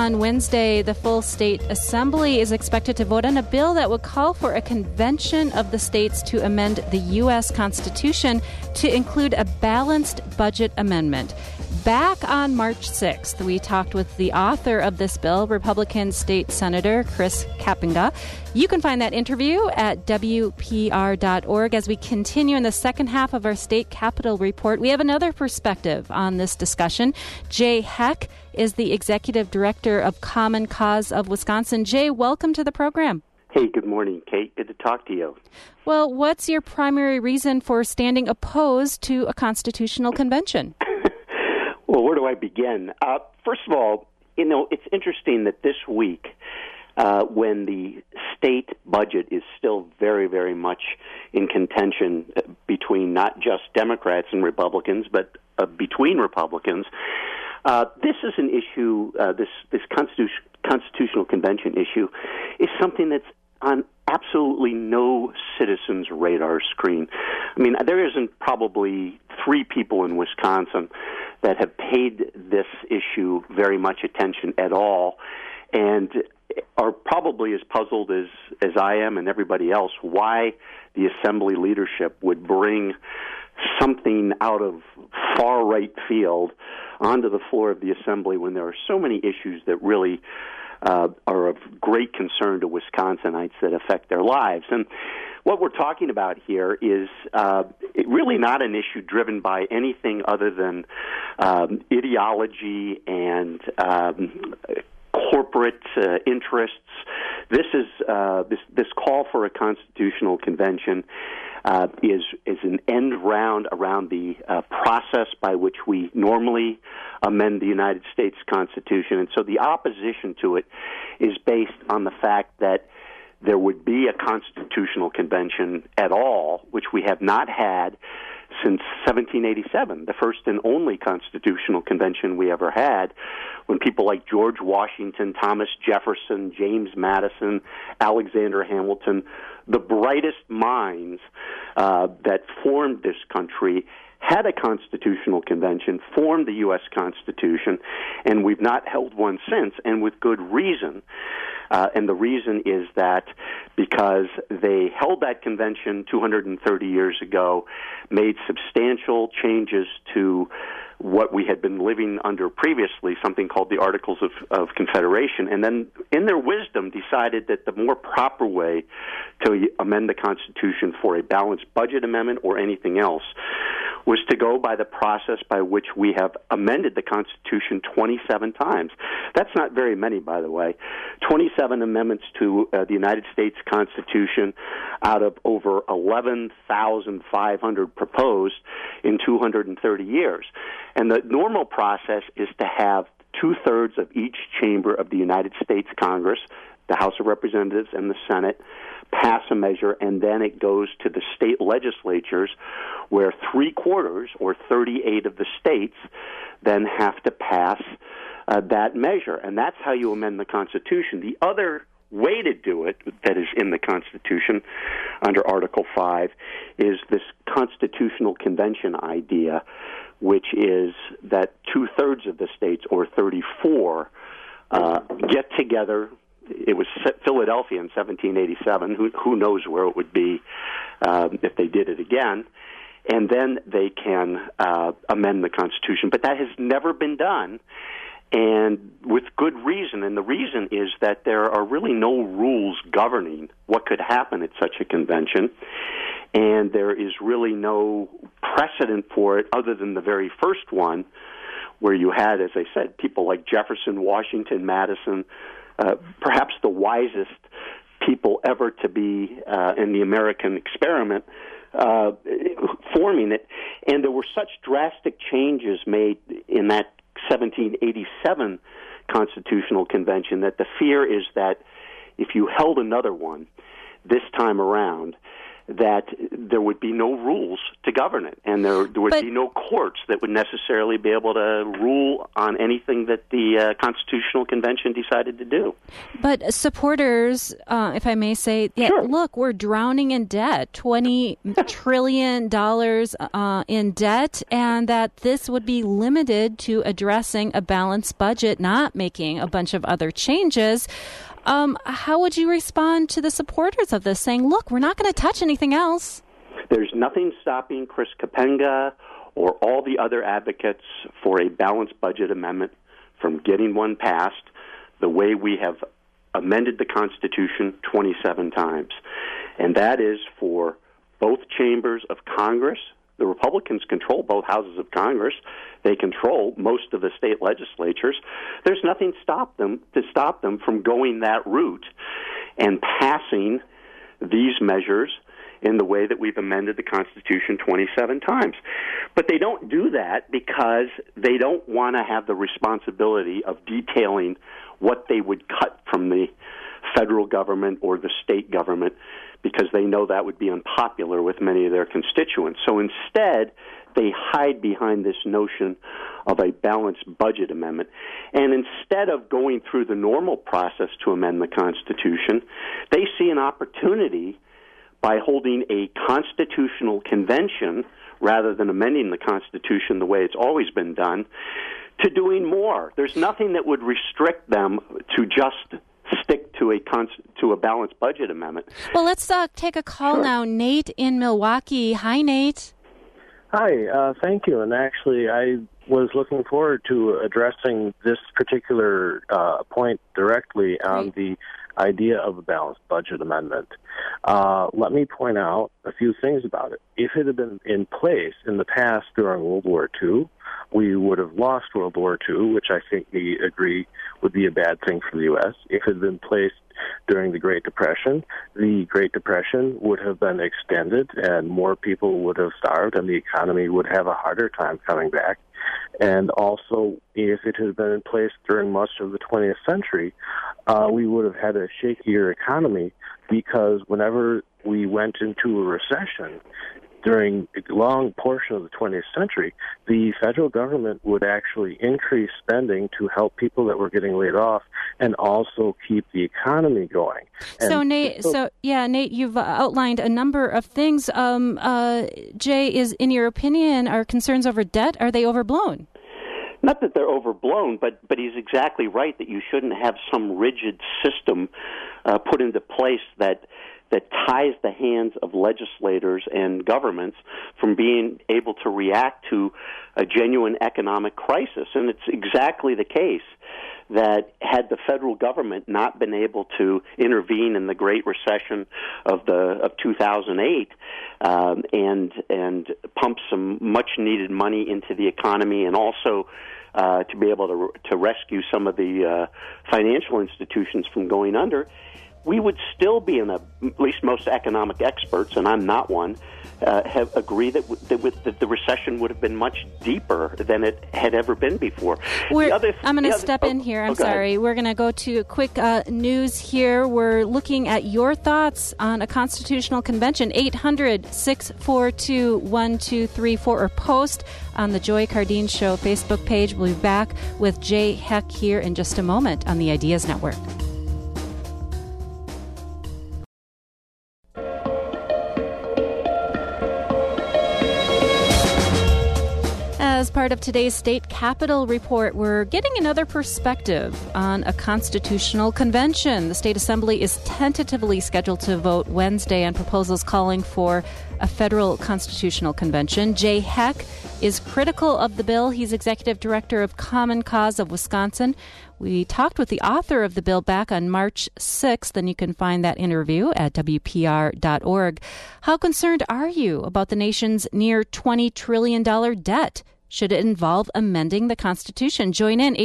On Wednesday, the full state assembly is expected to vote on a bill that would call for a convention of the states to amend the U.S. Constitution to include a balanced budget amendment. Back on March 6th, we talked with the author of this bill, Republican State Senator Chris Kapenga. You can find that interview at WPR.org. As we continue in the second half of our State Capitol Report, we have another perspective on this discussion. Jay Heck is the Executive Director of Common Cause of Wisconsin. Jay, welcome to the program. Hey, good morning, Kate. Good to talk to you. Well, what's your primary reason for standing opposed to a constitutional convention? Well, where do I begin? First of all, it's interesting that this week, when the state budget is still very, very much in contention between not just Democrats and Republicans, but between Republicans, this is an issue, this constitutional convention issue, is something that's on absolutely no citizen's radar screen. I mean, there isn't probably three people in Wisconsin that have paid this issue very much attention at all and are probably as puzzled as I am and everybody else why the Assembly leadership would bring something out of far right field onto the floor of the Assembly when there are so many issues that really are of great concern to Wisconsinites that affect their lives. And what we're talking about here is really not an issue driven by anything other than ideology and corporate interests. This is this call for a constitutional convention is an end round around the process by which we normally amend the United States Constitution. And so the opposition to it is based on the fact that there would be a constitutional convention at all, which we have not had since 1787, the first and only constitutional convention we ever had, when people like George Washington, Thomas Jefferson, James Madison, Alexander Hamilton, the brightest minds that formed this country, had a constitutional convention, formed the U.S. Constitution, and we've not held one since, and with good reason. And the reason is that because they held that convention 230 years ago, made substantial changes to what we had been living under previously, something called the Articles of Confederation, and then in their wisdom decided that the more proper way to amend the Constitution for a balanced budget amendment or anything else was to go by the process by which we have amended the Constitution 27 times. That's not very many, by the way. 27 amendments to the United States Constitution out of over 11,500 proposed in 230 years. And the normal process is to have two-thirds of each chamber of the United States Congress, the House of Representatives and the Senate, pass a measure, and then it goes to the state legislatures where three-quarters, or 38 of the states, then have to pass that measure. And that's how you amend the Constitution. The other way to do it that is in the Constitution under Article 5 is this constitutional convention idea, which is that two-thirds of the states, or 34, get together. It was Philadelphia in 1787. Who knows where it would be if they did it again. And then they can amend the Constitution. But that has never been done, and with good reason. And the reason is that there are really no rules governing what could happen at such a convention, and there is really no precedent for it other than the very first one, where you had, as I said, people like Jefferson, Washington, Madison, perhaps the wisest people ever to be in the American experiment, forming it. And there were such drastic changes made in that 1787 Constitutional Convention that the fear is that if you held another one this time around, that there would be no rules to govern it, and there would be no courts that would necessarily be able to rule on anything that the Constitutional Convention decided to do. But supporters, if I may say, Sure. Look, we're drowning in debt, $20 trillion in debt, and that this would be limited to addressing a balanced budget, not making a bunch of other changes. How would you respond to the supporters of this, saying, look, we're not going to touch anything else? There's nothing stopping Chris Kapenga or all the other advocates for a balanced budget amendment from getting one passed the way we have amended the Constitution 27 times. And that is for both chambers of Congress. The Republicans control both houses of Congress. They control most of the state legislatures. There's nothing to stop them from going that route and passing these measures in the way that we've amended the Constitution 27 times. But they don't do that because they don't want to have the responsibility of detailing what they would cut from the federal government or the state government, because they know that would be unpopular with many of their constituents. So instead, they hide behind this notion of a balanced budget amendment. And instead of going through the normal process to amend the Constitution, they see an opportunity by holding a constitutional convention rather than amending the Constitution the way it's always been done, to doing more. There's nothing that would restrict them to just stick to a balanced budget amendment. Well, let's take a call now. Nate in Milwaukee. Hi, Nate. Hi, thank you. And actually, I was looking forward to addressing this particular point directly on the idea of a balanced budget amendment. Let me point out a few things about it. If it had been in place in the past during World War II, we would have lost World War II, which I think we agree would be a bad thing for the U.S. If it had been placed during the Great Depression would have been extended and more people would have starved and the economy would have a harder time coming back. And also, if it had been in place during much of the 20th century, we would have had a shakier economy, because whenever we went into a recession during a long portion of the 20th century, the federal government would actually increase spending to help people that were getting laid off and also keep the economy going. So, Nate, Nate, you've outlined a number of things. Jay, in your opinion, are concerns over debt, are they overblown? Not that they're overblown, but he's exactly right that you shouldn't have some rigid system put into place that ties the hands of legislators and governments from being able to react to a genuine economic crisis. And it's exactly the case that had the federal government not been able to intervene in the Great Recession of 2008 and pump some much-needed money into the economy, and also to be able to rescue some of the financial institutions from going under, we would still be in at least most economic experts, and I'm not one, have agreed that the recession would have been much deeper than it had ever been before. I'm going to step in here. I'm sorry. We're going to go to quick news here. We're looking at your thoughts on a constitutional convention. 800-642-1234, or post on the Joy Cardeen Show Facebook page. We'll be back with Jay Heck here in just a moment on the Ideas Network. As part of today's State Capitol Report, we're getting another perspective on a constitutional convention. The State Assembly is tentatively scheduled to vote Wednesday on proposals calling for a federal constitutional convention. Jay Heck is critical of the bill. He's executive director of Common Cause of Wisconsin. We talked with the author of the bill back on March 6th, and you can find that interview at WPR.org. How concerned are you about the nation's near $20 trillion debt? Should it involve amending the Constitution? Join in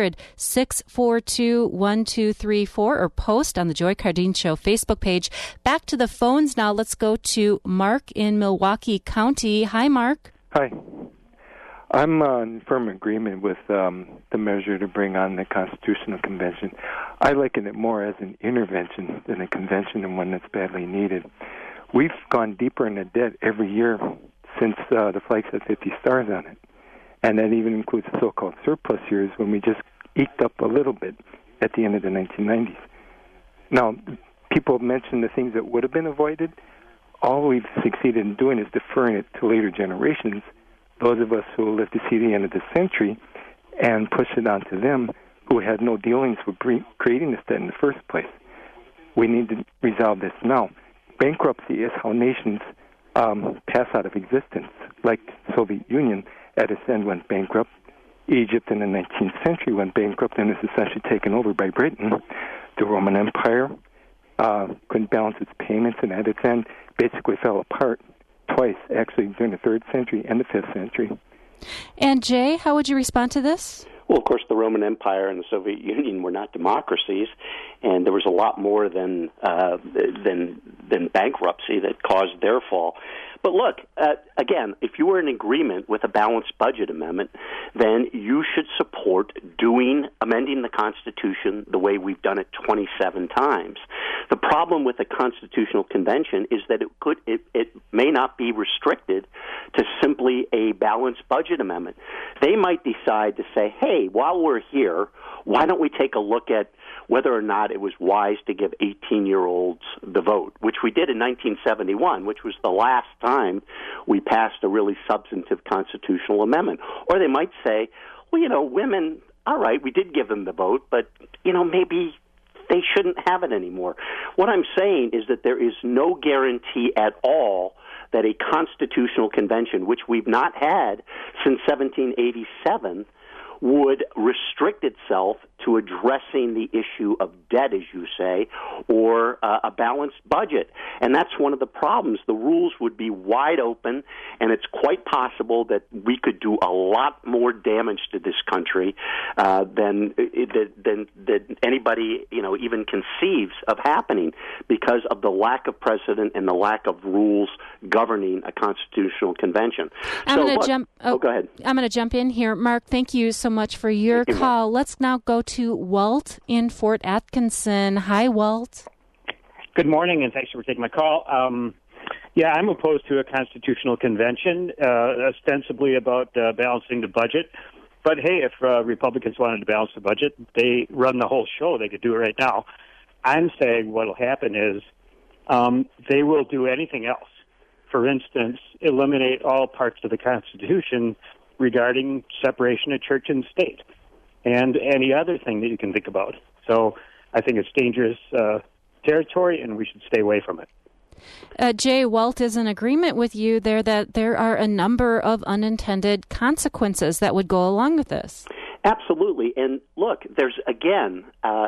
800-642-1234 or post on the Joy Cardeen Show Facebook page. Back to the phones now. Let's go to Mark in Milwaukee County. Hi, Mark. Hi. I'm in firm agreement with the measure to bring on the Constitutional Convention. I liken it more as an intervention than a convention, and one that's badly needed. we've gone deeper in the debt every year since the flag had 50 stars on it. And that even includes the so-called surplus years when we just eked up a little bit at the end of the 1990s. Now, people mention the things that would have been avoided. All we've succeeded in doing is deferring it to later generations, those of us who will live to see the end of the century, and push it on to them who had no dealings with creating this debt in the first place. We need to resolve this now. Bankruptcy is how nations pass out of existence, like the Soviet Union at its end went bankrupt. Egypt in the 19th century went bankrupt and is essentially taken over by Britain. The Roman Empire couldn't balance its payments, and at its end basically fell apart twice, actually during the 3rd century and the 5th century. And Jay, how would you respond to this? Well, of course, the Roman Empire and the Soviet Union were not democracies, and there was a lot more than bankruptcy that caused their fall. But look, again, if you were in agreement with a balanced budget amendment, then you should support amending the Constitution the way we've done it 27 times. The problem with the Constitutional Convention is that it may not be restricted to simply a balanced budget amendment. They might decide to say, hey, while we're here, why don't we take a look at whether or not it was wise to give 18-year-olds the vote, which we did in 1971, which was the last time we passed a really substantive constitutional amendment. Or they might say, well, women, all right, we did give them the vote, but, maybe they shouldn't have it anymore. What I'm saying is that there is no guarantee at all that a constitutional convention, which we've not had since 1787, would restrict itself to addressing the issue of debt, as you say, or a balanced budget. And that's one of the problems. The rules would be wide open, and it's quite possible that we could do a lot more damage to this country than anybody, even conceives of happening because of the lack of precedent and the lack of rules governing a constitutional convention. Go ahead. I'm going to jump in here. Mark, thank you so much for your call. Let's now go to Walt in Fort Atkinson. Hi, Walt. Good morning, and thanks for taking my call. I'm opposed to a constitutional convention, ostensibly about balancing the budget. But hey, if Republicans wanted to balance the budget, they run the whole show. They could do it right now. I'm saying what will happen is they will do anything else. For instance, eliminate all parts of the Constitution regarding separation of church and state and any other thing that you can think about. So I think it's dangerous territory, and we should stay away from it. Jay, Walt is in agreement with you there that there are a number of unintended consequences that would go along with this. Absolutely. And look, there's, again,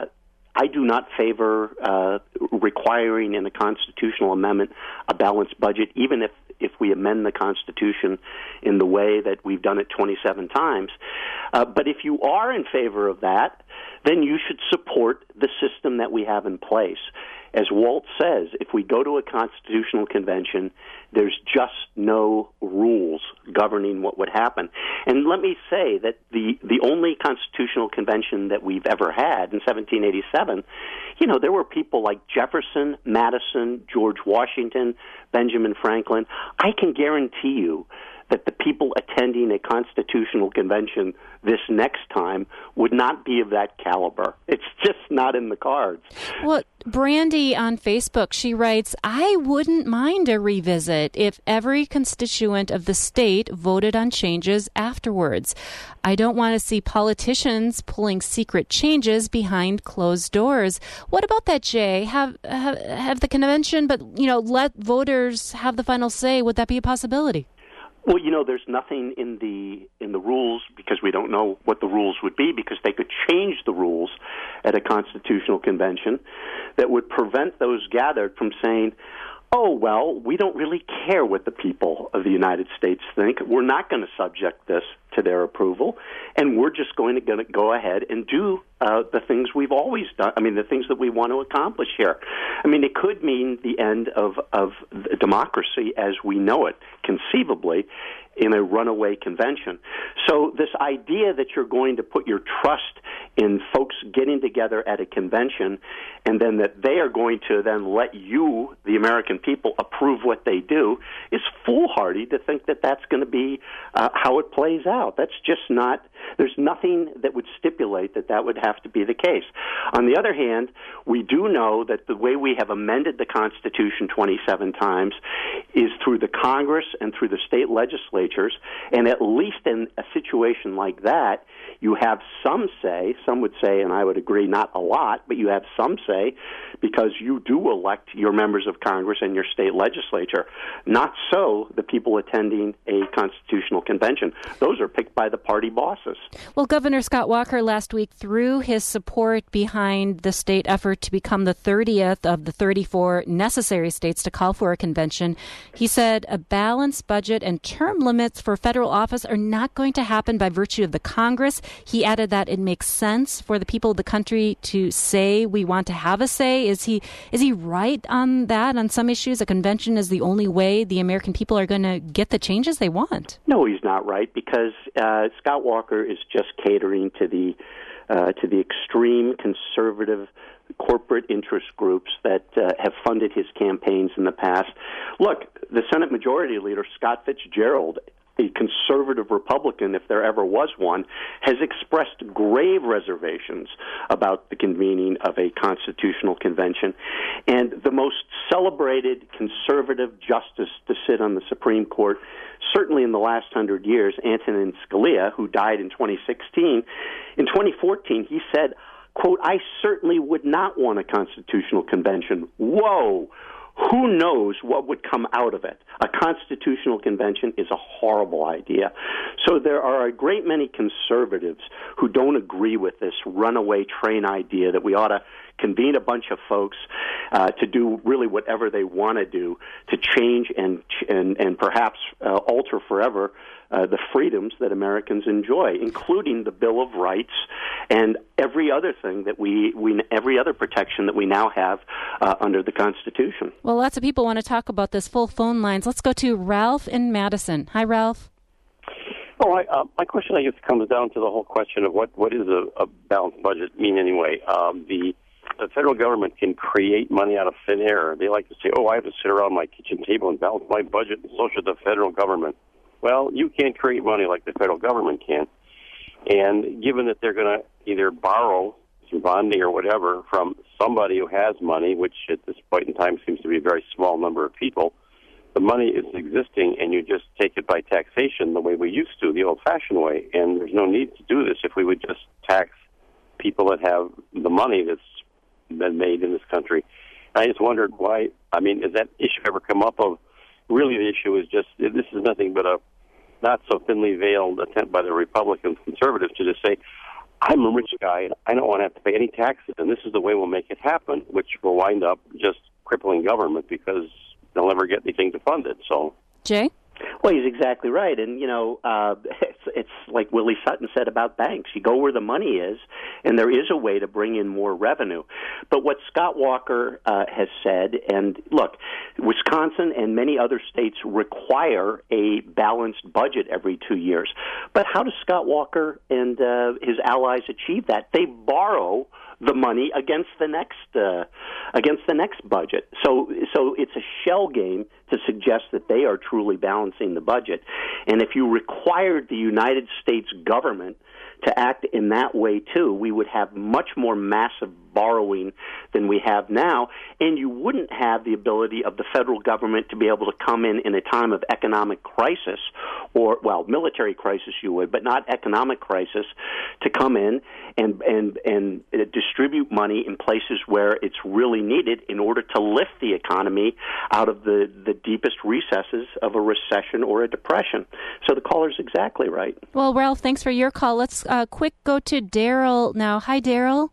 I do not favor requiring in a constitutional amendment a balanced budget, even if we amend the Constitution in the way that we've done it 27 times. But if you are in favor of that, then you should support the system that we have in place. As Walt says, if we go to a constitutional convention, there's just no rules governing what would happen. And let me say that the only constitutional convention that we've ever had in 1787, there were people like Jefferson, Madison, George Washington, Benjamin Franklin. I can guarantee you that the people attending a constitutional convention this next time would not be of that caliber. It's just not in the cards. Well, Brandy on Facebook, she writes, I wouldn't mind a revisit if every constituent of the state voted on changes afterwards. I don't want to see politicians pulling secret changes behind closed doors. What about that, Jay? Have the convention, but let voters have the final say. Would that be a possibility? Well, there's nothing in the rules, because we don't know what the rules would be, because they could change the rules at a constitutional convention that would prevent those gathered from saying, oh, well, we don't really care what the people of the United States think. We're not going to subject this to their approval, and we're just going to go ahead and do the things we've always done. I mean, the things that we want to accomplish here. I mean, it could mean the end of democracy as we know it, conceivably, in a runaway convention. So this idea that you're going to put your trust in folks getting together at a convention and then that they are going to then let you, the American people, approve what they do is foolhardy to think that that's going to be how it plays out. That's just not, there's nothing that would stipulate that that would have to be the case. On the other hand, we do know that the way we have amended the Constitution 27 times is through the Congress and through the state legislatures, and at least in a situation like that, you have some say, some would say, and I would agree, not a lot, but you have some say because you do elect your members of Congress and your state legislature. Not so the people attending a constitutional convention. Those are picked by the party bosses. Well, Governor Scott Walker last week threw his support behind the state effort to become the 30th of the 34 necessary states to call for a convention. He said a balanced budget and term limits for federal office are not going to happen by virtue of the Congress. He added that it makes sense for the people of the country to say we want to have a say. Is he right on that? On some issues, a convention is the only way the American people are going to get the changes they want. No, he's not right, because Scott Walker is just catering to the extreme conservative corporate interest groups that have funded his campaigns in the past. Look, the Senate Majority Leader, Scott Fitzgerald, a conservative Republican, if there ever was one, has expressed grave reservations about the convening of a constitutional convention. And the most celebrated conservative justice to sit on the Supreme Court, certainly in the last 100 years, Antonin Scalia, who died in 2016, in 2014 he said, quote, "I certainly would not want a constitutional convention." Whoa! Who knows what would come out of it? A constitutional convention is a horrible idea. So there are a great many conservatives who don't agree with this runaway train idea that we ought to convene a bunch of folks to do really whatever they want to do to change and perhaps alter forever the freedoms that Americans enjoy, including the Bill of Rights and every other thing that every other protection that we now have under the Constitution. Well, lots of people want to talk about this. Full phone lines. Let's go to Ralph in Madison. Hi, Ralph. My question, I guess, comes down to the whole question of what does a balanced budget mean anyway? The federal government can create money out of thin air. They like to say, I have to sit around my kitchen table and balance my budget, and so should the federal government. Well, you can't create money like the federal government can. And given that they're going to either borrow through bonding or whatever from somebody who has money, which at this point in time seems to be a very small number of people, the money is existing and you just take it by taxation the way we used to, the old-fashioned way. And there's no need to do this if we would just tax people that have the money that's been made in this country. I just wondered why, has that issue ever come up of, really the issue is just, this is nothing but a not so thinly veiled attempt by the Republicans, conservatives to just say, I'm a rich guy and I don't want to have to pay any taxes, and this is the way we'll make it happen, which will wind up just crippling government because they'll never get anything to fund it. So, Jay? Well, he's exactly right. And, it's like Willie Sutton said about banks. You go where the money is, and there is a way to bring in more revenue. But what Scott Walker has said, and look, Wisconsin and many other states require a balanced budget every 2 years. But how does Scott Walker and his allies achieve that? They borrow the money against the next budget. So it's a shell game to suggest that they are truly balancing the budget. And if you required the United States government to act in that way too, we would have much more massive borrowing than we have now, and you wouldn't have the ability of the federal government to be able to come in a time of economic crisis, or, military crisis you would, but not economic crisis, to come in and distribute money in places where it's really needed in order to lift the economy out of the deepest recesses of a recession or a depression. So the caller's exactly right. Well, Ralph, thanks for your call. Let's quick go to Daryl now. Hi, Daryl.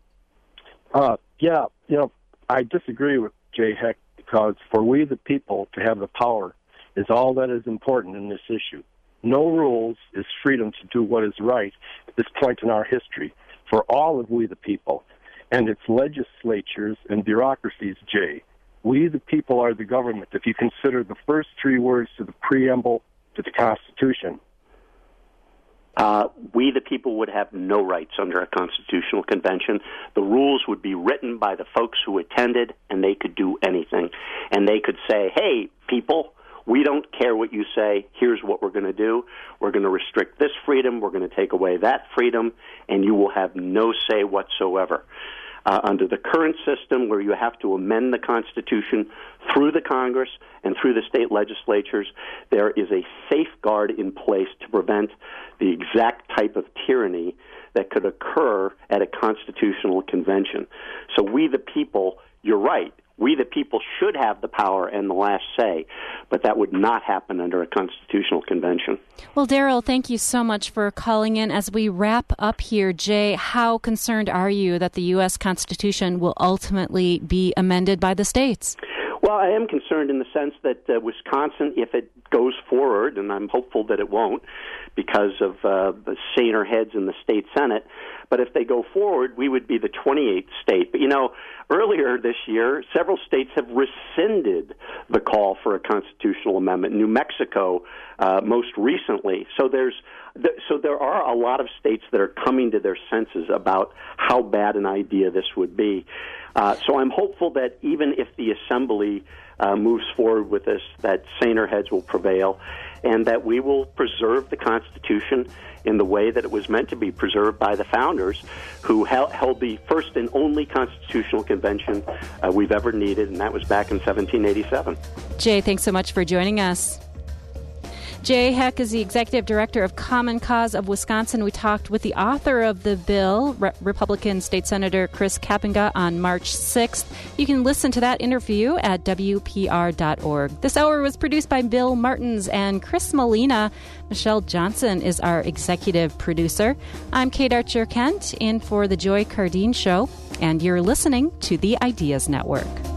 I disagree with Jay Heck, because for we the people to have the power is all that is important in this issue. No rules is freedom to do what is right at this point in our history for all of we the people and its legislatures and bureaucracies, Jay. We the people are the government. If you consider the first three words to the preamble to the Constitution. We the people would have no rights under a constitutional convention. The rules would be written by the folks who attended, and they could do anything. And they could say, hey, people, we don't care what you say. Here's what we're going to do. We're going to restrict this freedom. We're going to take away that freedom, and you will have no say whatsoever. Under the current system, where you have to amend the Constitution through the Congress and through the state legislatures, there is a safeguard in place to prevent the exact type of tyranny that could occur at a constitutional convention. So we the people, you're right, we the people should have the power and the last say, but that would not happen under a constitutional convention. Well, Daryl, thank you so much for calling in. As we wrap up here, Jay, how concerned are you that the U.S. Constitution will ultimately be amended by the states? Well, I am concerned in the sense that Wisconsin, if it goes forward, and I'm hopeful that it won't because of the saner heads in the state Senate, but if they go forward, we would be the 28th state. But, earlier this year, several states have rescinded the call for a constitutional amendment. New Mexico, most recently. So there are a lot of states that are coming to their senses about how bad an idea this would be. So I'm hopeful that even if the Assembly moves forward with this, that saner heads will prevail, and that we will preserve the Constitution in the way that it was meant to be preserved by the founders, who held the first and only constitutional convention we've ever needed, and that was back in 1787. Jay, thanks so much for joining us. Jay Heck is the Executive Director of Common Cause of Wisconsin. We talked with the author of the bill, Republican State Senator Chris Kapenga, on March 6th. You can listen to that interview at WPR.org. This hour was produced by Bill Martins and Chris Molina. Michelle Johnson is our executive producer. I'm Kate Archer-Kent, in for The Joy Cardine Show, and you're listening to the Ideas Network.